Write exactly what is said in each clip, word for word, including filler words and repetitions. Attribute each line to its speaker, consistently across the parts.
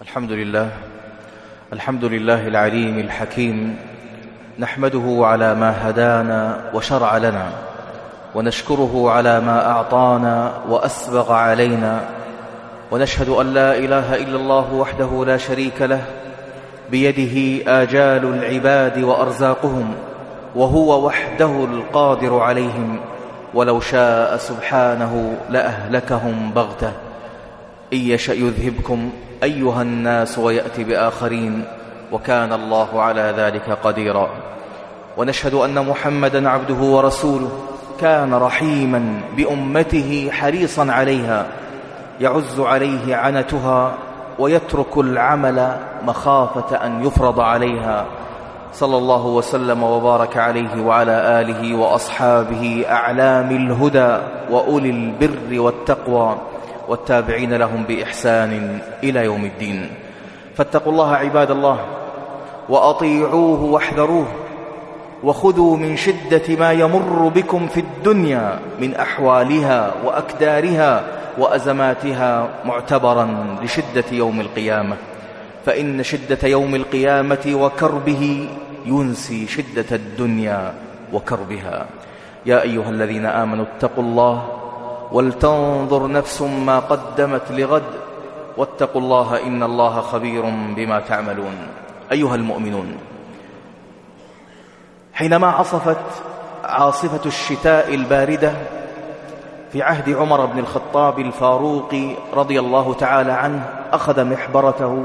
Speaker 1: الحمد لله الحمد لله العليم الحكيم، نحمده على ما هدانا وشرع لنا، ونشكره على ما أعطانا وأسبغ علينا، ونشهد أن لا إله إلا الله وحده لا شريك له، بيده آجال العباد وأرزاقهم، وهو وحده القادر عليهم، ولو شاء سبحانه لأهلكهم بغتة. إن يشأ يذهبكم أيها الناس ويأتي بآخرين، وكان الله على ذلك قديرا. ونشهد أن محمدا عبده ورسوله، كان رحيما بأمته حريصا عليها، يعز عليه عنتها ويترك العمل مخافة أن يفرض عليها، صلى الله وسلم وبارك عليه وعلى آله وأصحابه أعلام الهدى وأولي البر والتقوى، والتابعين لهم بإحسان إلى يوم الدين. فاتقوا الله عباد الله، وأطيعوه واحذروه، وخذوا من شدة ما يمر بكم في الدنيا من أحوالها وأكدارها وأزماتها معتبرا لشدة يوم القيامة، فإن شدة يوم القيامة وكربه ينسي شدة الدنيا وكربها. يا أيها الذين آمنوا اتقوا الله ولتنظر نفس ما قدمت لغد، واتقوا الله إن الله خبير بما تعملون. أيها المؤمنون، حينما عصفت عاصفة الشتاء الباردة في عهد عمر بن الخطاب الفاروق رضي الله تعالى عنه، أخذ محبرته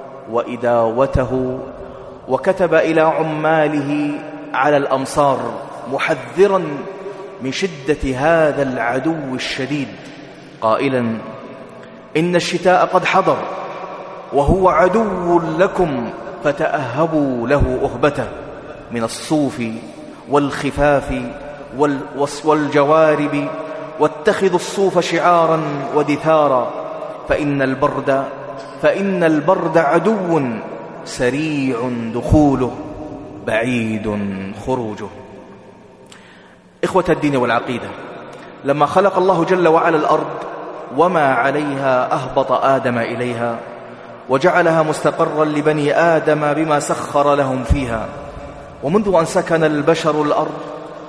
Speaker 1: وإداوته وكتب إلى عماله على الأمصار محذرا من شدة هذا العدو الشديد، قائلا: إن الشتاء قد حضر وهو عدو لكم، فتأهبوا له أهبته من الصوف والخفاف والجوارب، واتخذوا الصوف شعارا ودثارا، فإن البرد فإن البرد عدو سريع دخوله بعيد خروجه. إخوة الدين والعقيدة، لما خلق الله جل وعلا الأرض وما عليها، أهبط آدم إليها وجعلها مستقرا لبني آدم بما سخر لهم فيها. ومنذ أن سكن البشر الأرض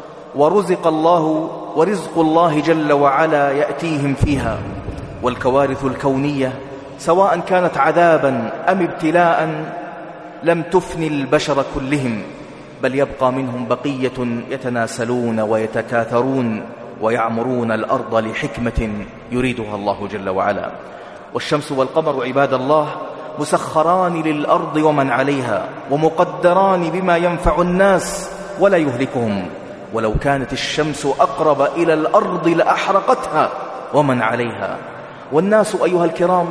Speaker 1: ورزق الله ورزق الله جل وعلا يأتيهم فيها، والكوارث الكونية سواء كانت عذابا أم ابتلاء لم تفني البشر كلهم، بل يبقى منهم بقية يتناسلون ويتكاثرون ويعمرون الأرض لحكمة يريدها الله جل وعلا. والشمس والقمر عباد الله مسخران للأرض ومن عليها، ومقدران بما ينفع الناس ولا يهلكهم، ولو كانت الشمس أقرب إلى الأرض لأحرقتها ومن عليها. والناس أيها الكرام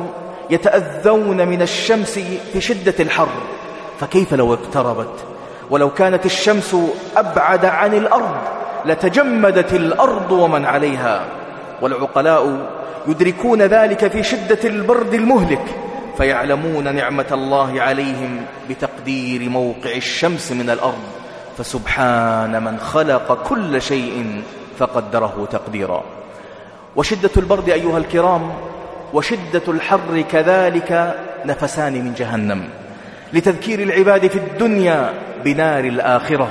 Speaker 1: يتأذون من الشمس في شدة الحر، فكيف لو اقتربت؟ ولو كانت الشمس أبعد عن الأرض لتجمدت الأرض ومن عليها. والعقلاء يدركون ذلك في شدة البرد المهلك، فيعلمون نعمة الله عليهم بتقدير موقع الشمس من الأرض، فسبحان من خلق كل شيء فقدره تقديرا. وشدة البرد أيها الكرام وشدة الحر كذلك نفسان من جهنم، لتذكير العباد في الدنيا بنار الآخرة،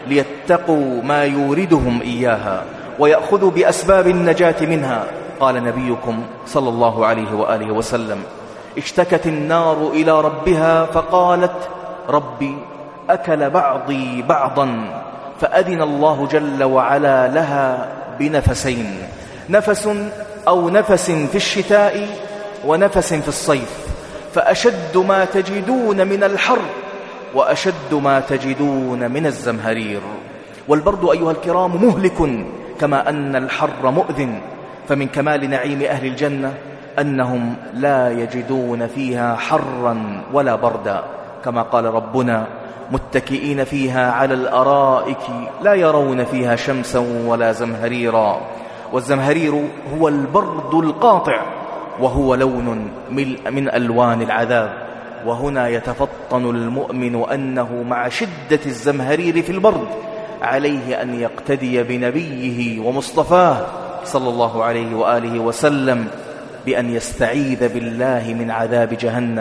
Speaker 1: ليتقوا ما يوردهم إياها ويأخذوا بأسباب النجاة منها. قال نبيكم صلى الله عليه وآله وسلم: اشتكت النار إلى ربها فقالت: ربي أكل بعضي بعضا، فأذن الله جل وعلا لها بنفسين، نفس أو نفس في الشتاء ونفس في الصيف، فأشد ما تجدون من الحر وأشد ما تجدون من الزمهرير. والبرد أيها الكرام مهلك كما أن الحر مؤذن، فمن كمال نعيم أهل الجنة أنهم لا يجدون فيها حرا ولا بردا، كما قال ربنا: متكئين فيها على الأرائك لا يرون فيها شمسا ولا زمهريرا. والزمهرير هو البرد القاطع، وهو لون من ألوان العذاب. وهنا يتفطن المؤمن أنه مع شدة الزمهرير في البرد عليه أن يقتدي بنبيه ومصطفاه صلى الله عليه وآله وسلم بأن يستعيذ بالله من عذاب جهنم،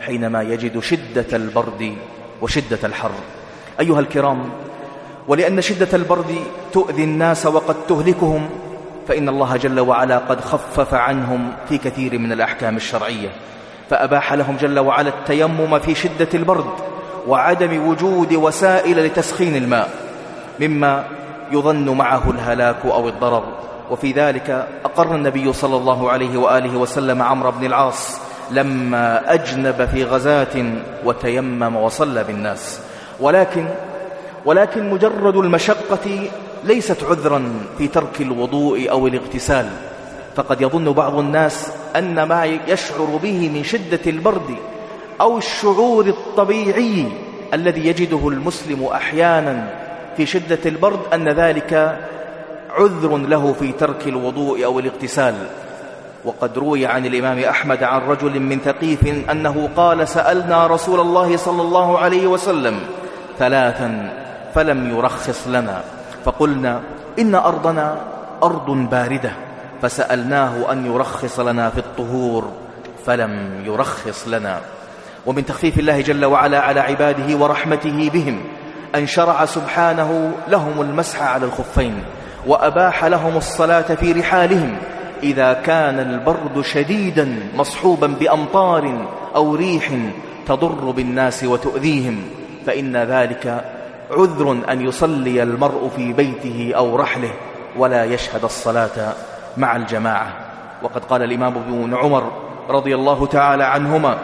Speaker 1: حينما يجد شدة البرد وشدة الحر. أيها الكرام، ولأن شدة البرد تؤذي الناس وقد تهلكهم، فإن الله جل وعلا قد خفف عنهم في كثير من الأحكام الشرعية، فأباح لهم جل وعلا التيمم في شدة البرد وعدم وجود وسائل لتسخين الماء مما يظن معه الهلاك أو الضرر. وفي ذلك أقر النبي صلى الله عليه وآله وسلم عمرو بن العاص لما أجنب في غزاة وتيمم وصلى بالناس. ولكن ولكن مجرد المشقة ليست عذرا في ترك الوضوء أو الاغتسال، فقد يظن بعض الناس أن ما يشعر به من شدة البرد أو الشعور الطبيعي الذي يجده المسلم أحيانا في شدة البرد أن ذلك عذر له في ترك الوضوء أو الاغتسال. وقد روي عن الإمام أحمد عن رجل من ثقيف أنه قال: سألنا رسول الله صلى الله عليه وسلم ثلاثا فلم يرخص لنا، فقلنا إن أرضنا أرض باردة، فسألناه أن يرخص لنا في الطهور فلم يرخص لنا. ومن تخفيف الله جل وعلا على عباده ورحمته بهم أن شرع سبحانه لهم المسح على الخفين، وأباح لهم الصلاة في رحالهم إذا كان البرد شديدا مصحوبا بأمطار أو ريح تضر بالناس وتؤذيهم، فإن ذلك عذر أن يصلي المرء في بيته أو رحله ولا يشهد الصلاة مع الجماعة. وقد قال الإمام ابن عمر رضي الله تعالى عنهما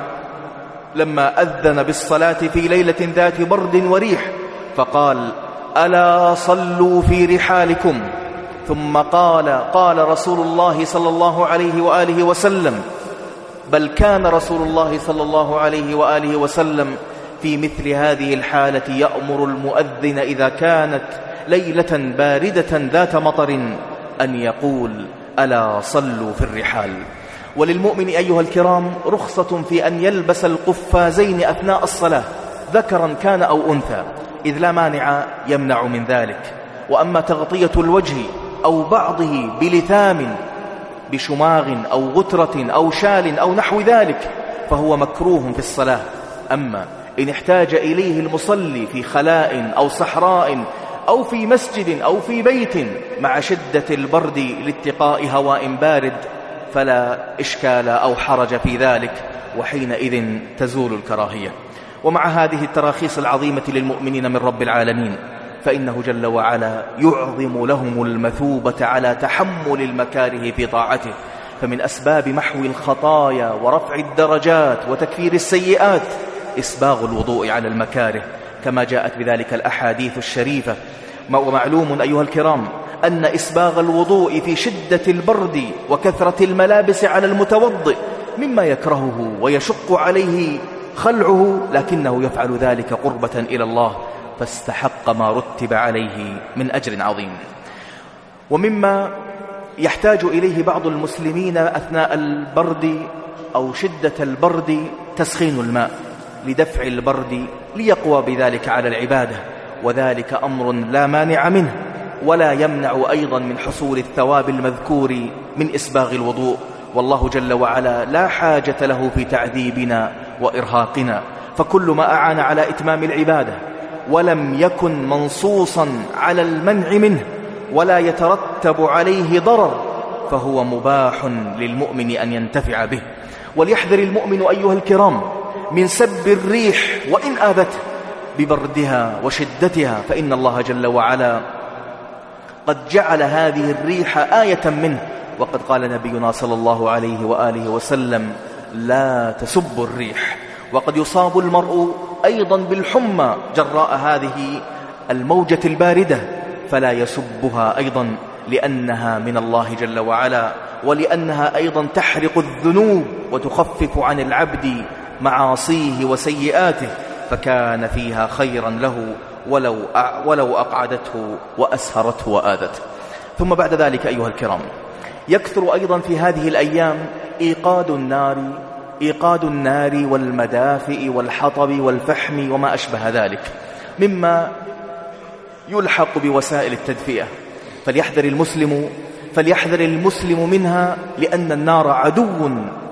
Speaker 1: لما أذن بالصلاة في ليلة ذات برد وريح فقال: ألا صلوا في رحالكم. ثم قال: قال رسول الله صلى الله عليه وآله وسلم، بل كان رسول الله صلى الله عليه وآله وسلم في مثل هذه الحالة يأمر المؤذن إذا كانت ليلة باردة ذات مطر أن يقول: ألا صلوا في الرحال. وللمؤمن أيها الكرام رخصة في أن يلبس القفازين أثناء الصلاة، ذكرا كان أو أنثى، إذ لا مانع يمنع من ذلك. وأما تغطية الوجه أو بعضه بلثام بشماغ أو غترة أو شال أو نحو ذلك فهو مكروه في الصلاة. أما إن احتاج إليه المصلي في خلاء أو صحراء أو في مسجد أو في بيت مع شدة البرد لاتقاء هواء بارد فلا إشكال أو حرج في ذلك، وحينئذ تزول الكراهية. ومع هذه التراخيص العظيمة للمؤمنين من رب العالمين فإنه جل وعلا يعظم لهم المثوبة على تحمل المكاره في طاعته، فمن أسباب محو الخطايا ورفع الدرجات وتكفير السيئات إسباغ الوضوء على المكاره كما جاءت بذلك الأحاديث الشريفة. ومعلوم أيها الكرام أن إسباغ الوضوء في شدة البرد وكثرة الملابس على المتوضئ مما يكرهه ويشق عليه خلعه، لكنه يفعل ذلك قربة إلى الله فاستحق ما رتب عليه من أجر عظيم. ومما يحتاج إليه بعض المسلمين أثناء البرد أو شدة البرد تسخين الماء لدفع البرد ليقوى بذلك على العبادة، وذلك أمر لا مانع منه ولا يمنع أيضا من حصول الثواب المذكور من إسباغ الوضوء. والله جل وعلا لا حاجة له في تعذيبنا وإرهاقنا، فكل ما أعان على إتمام العبادة ولم يكن منصوصا على المنع منه ولا يترتب عليه ضرر فهو مباح للمؤمن أن ينتفع به. وليحذر المؤمن أيها الكرام من سب الريح وإن آذته ببردها وشدتها، فإن الله جل وعلا قد جعل هذه الريح آية منه، وقد قال نبينا صلى الله عليه وآله وسلم: لا تسبوا الريح. وقد يصاب المرء أيضا بالحمى جراء هذه الموجة الباردة فلا يسبها أيضا، لأنها من الله جل وعلا، ولأنها أيضا تحرق الذنوب وتخفف عن العبد معاصيه وسيئاته، فكان فيها خيرا له ولو ولو أقعدته وأسهرته وآذته. ثم بعد ذلك أيها الكرام يكثر أيضا في هذه الأيام إيقاد النار إيقاد النار والمدافئ والحطب والفحم وما أشبه ذلك مما يلحق بوسائل التدفئة، فليحذر المسلم فليحذر المسلم منها، لأن النار عدو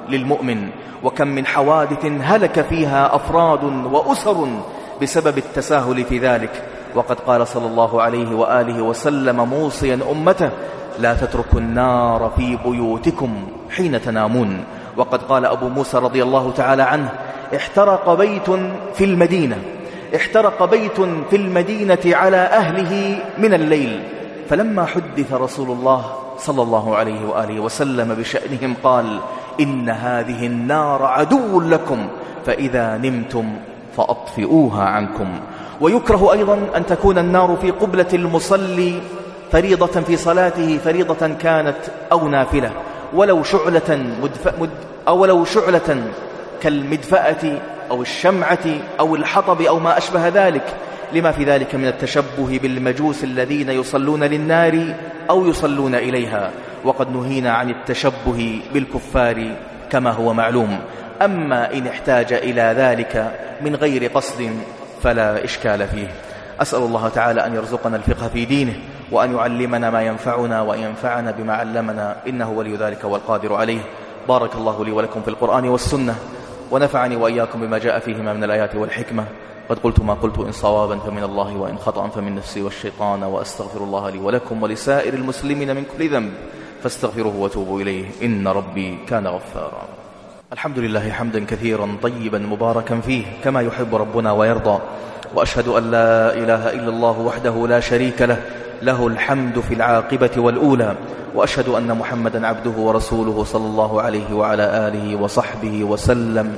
Speaker 1: للمؤمن، وكم من حوادث هلك فيها أفراد وأسر بسبب التساهل في ذلك. وقد قال صلى الله عليه وآله وسلم موصيا أمته: لا تتركوا النار في بيوتكم حين تنامون. وقد قال أبو موسى رضي الله تعالى عنه: احترق بيت في المدينة احترق بيت في المدينة على أهله من الليل، فلما حدث رسول الله صلى الله عليه وآله وسلم بشأنهم قال: إن هذه النار عدو لكم، فإذا نمتم فأطفئوها عنكم. ويكره أيضا أن تكون النار في قبلة المصلي فريضة في صلاته، فريضة كانت أو نافلة، ولو شعلة مدف... مد... أو لو شعلة كالمدفأة أو الشمعة أو الحطب أو ما أشبه ذلك، لما في ذلك من التشبه بالمجوس الذين يصلون للنار أو يصلون إليها. وقد نهينا عن التشبه بالكفار كما هو معلوم. أما إن احتاج إلى ذلك من غير قصد فلا إشكال فيه. أسأل الله تعالى أن يرزقنا الفقه في دينه، وأن يعلمنا ما ينفعنا وأن ينفعنا بما علمنا، إنه ولي ذلك والقادر عليه. بارك الله لي ولكم في القرآن والسنة، ونفعني وإياكم بما جاء فيهما من الآيات والحكمة. قد قلت ما قلت، إن صوابا فمن الله وإن خطأ فمن نفسي والشيطان، وأستغفر الله لي ولكم ولسائر المسلمين من كل ذنب فاستغفروه وتوبوا إليه، إن ربي كان غفارا. الحمد لله حمدا كثيرا طيبا مباركا فيه كما يحب ربنا ويرضى، وأشهد أن لا إله إلا الله وحده لا شريك له، له الحمد في العاقبة والأولى، وأشهد أن محمدا عبده ورسوله صلى الله عليه وعلى آله وصحبه وسلم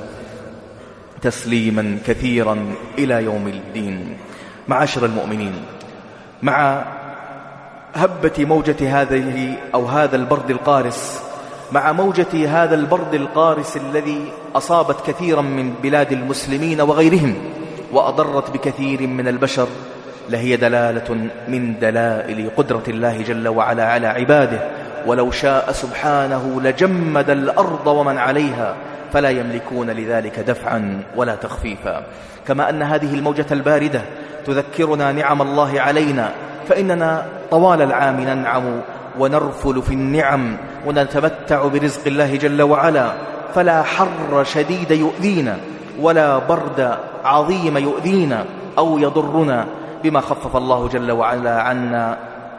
Speaker 1: تسليما كثيرا إلى يوم الدين. معاشر المؤمنين، مع هبة موجة هذه أو هذا البرد القارس، مع موجة هذا البرد القارس الذي أصابت كثيرا من بلاد المسلمين وغيرهم وأضرت بكثير من البشر، لهي دلالة من دلائل قدرة الله جل وعلا على عباده، ولو شاء سبحانه لجمد الأرض ومن عليها، فلا يملكون لذلك دفعا ولا تخفيفا. كما أن هذه الموجة الباردة تذكرنا نعم الله علينا، فإننا طوال العام ننعم ونرفل في النعم ونتمتع برزق الله جل وعلا، فلا حر شديد يؤذينا ولا برد عظيم يؤذينا أو يضرنا بما خفف الله جل وعلا عنا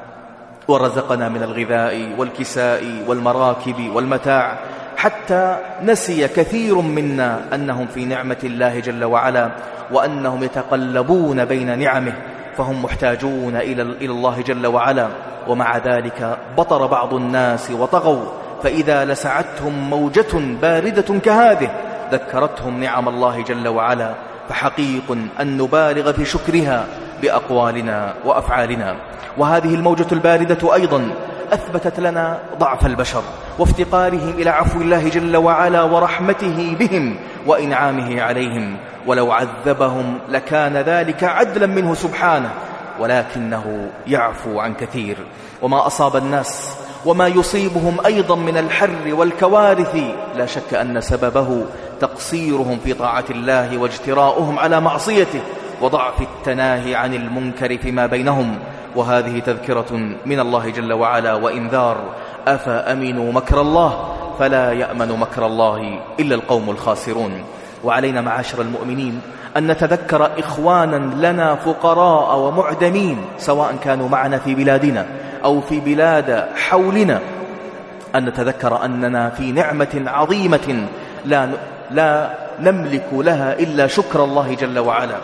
Speaker 1: ورزقنا من الغذاء والكساء والمراكب والمتاع، حتى نسي كثير منا أنهم في نعمة الله جل وعلا، وأنهم يتقلبون بين نعمه، فهم محتاجون إلى الله جل وعلا. ومع ذلك بطر بعض الناس وطغوا، فإذا لسعتهم موجة باردة كهذه ذكرتهم نعم الله جل وعلا، فحقيق أن نبالغ في شكرها بأقوالنا وأفعالنا. وهذه الموجة الباردة أيضا أثبتت لنا ضعف البشر وافتقارهم إلى عفو الله جل وعلا ورحمته بهم وإنعامه عليهم، ولو عذبهم لكان ذلك عدلا منه سبحانه، ولكنه يعفو عن كثير. وما أصاب الناس وما يصيبهم أيضا من الحر والكوارث لا شك أن سببه تقصيرهم في طاعة الله واجتراؤهم على معصيته وضعف التناهي عن المنكر فيما بينهم. وهذه تذكرة من الله جل وعلا وإنذار: أفأمنوا مكر الله فلا يأمن مكر الله إلا القوم الخاسرون. وعلينا معاشر المؤمنين أن نتذكر إخوانا لنا فقراء ومعدمين، سواء كانوا معنا في بلادنا أو في بلاد حولنا، أن نتذكر أننا في نعمة عظيمة لا, لا نملك لها إلا شكر الله جل وعلا.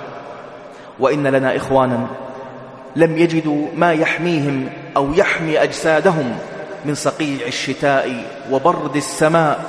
Speaker 1: وإن لنا إخوانا لم يجدوا ما يحميهم أو يحمي أجسادهم من صقيع الشتاء وبرد السماء،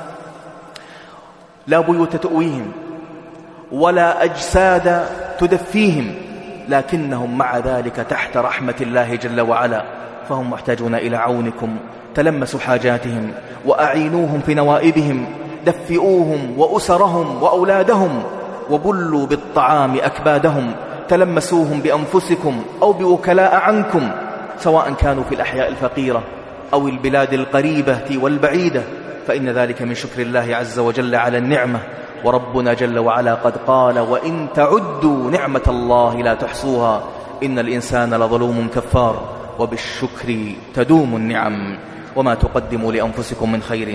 Speaker 1: لا بيوت تؤويهم ولا أجساد تدفيهم، لكنهم مع ذلك تحت رحمة الله جل وعلا، فهم محتاجون إلى عونكم. تلمسوا حاجاتهم وأعينوهم في نوائبهم، دفئوهم وأسرهم وأولادهم، وبلوا بالطعام أكبادهم، تلمسوهم بأنفسكم أو بوكلاء عنكم، سواء كانوا في الأحياء الفقيرة أو البلاد القريبة والبعيدة، فإن ذلك من شكر الله عز وجل على النعمة. وربنا جل وعلا قد قال: وإن تعدوا نعمة الله لا تحصوها إن الإنسان لظلوم كفار، وبالشكر تدوم النعم. وما تقدموا لأنفسكم من خير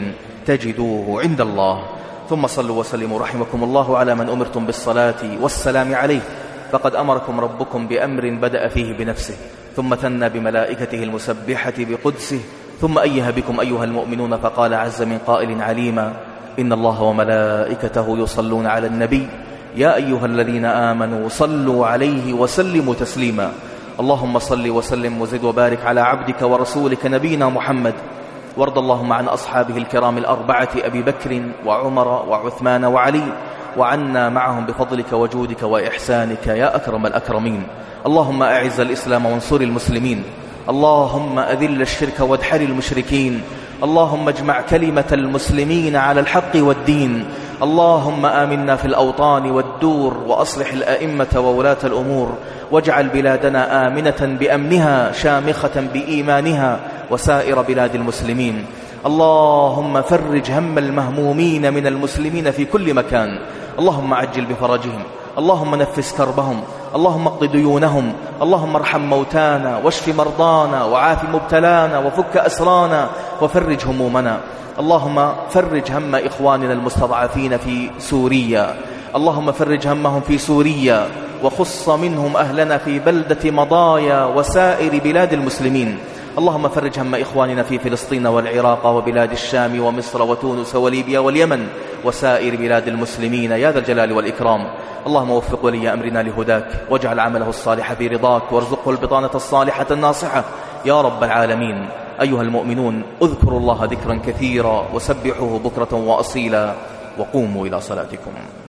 Speaker 1: تجدوه عند الله. ثم صلوا وسلموا رحمكم الله على من أمرتم بالصلاة والسلام عليه، فقد أمركم ربكم بأمر بدأ فيه بنفسه، ثم ثنى بملائكته المسبحة بقدسه، ثم أيه بكم أيها المؤمنون فقال عز من قائل عليما: إن الله وملائكته يصلون على النبي يا أيها الذين آمنوا صلوا عليه وسلموا تسليما. اللهم صل وسلم وزد وبارك على عبدك ورسولك نبينا محمد، وارض اللهم عن أصحابه الكرام الأربعة أبي بكر وعمر وعثمان وعلي، وعنا معهم بفضلك وجودك وإحسانك يا أكرم الأكرمين. اللهم أعز الإسلام وانصر المسلمين، اللهم أذل الشرك وادحر المشركين، اللهم اجمع كلمة المسلمين على الحق والدين، اللهم آمنا في الأوطان والدور، وأصلح الأئمة وولاة الأمور، واجعل بلادنا آمنة بأمنها شامخة بإيمانها وسائر بلاد المسلمين. اللهم فرج هم المهمومين من المسلمين في كل مكان، اللهم عجل بفرجهم، اللهم نفس كربهم، اللهم اقض ديونهم، اللهم ارحم موتانا واشف مرضانا وعاف مبتلانا وفك أسرانا وفرج همومنا. اللهم فرج هم إخواننا المستضعفين في سوريا، اللهم فرج همهم في سوريا، وخص منهم أهلنا في بلدة مضايا وسائر بلاد المسلمين. اللهم فرج هم إخواننا في فلسطين والعراق وبلاد الشام ومصر وتونس وليبيا واليمن وسائر بلاد المسلمين يا ذا الجلال والإكرام. اللهم وفق ولي أمرنا لهداك، واجعل عمله الصالح في رضاك، وارزقه البطانة الصالحة الناصحة يا رب العالمين. أيها المؤمنون، اذكروا الله ذكرا كثيرا وسبحوه بكرة وأصيلا، وقوموا إلى صلاتكم.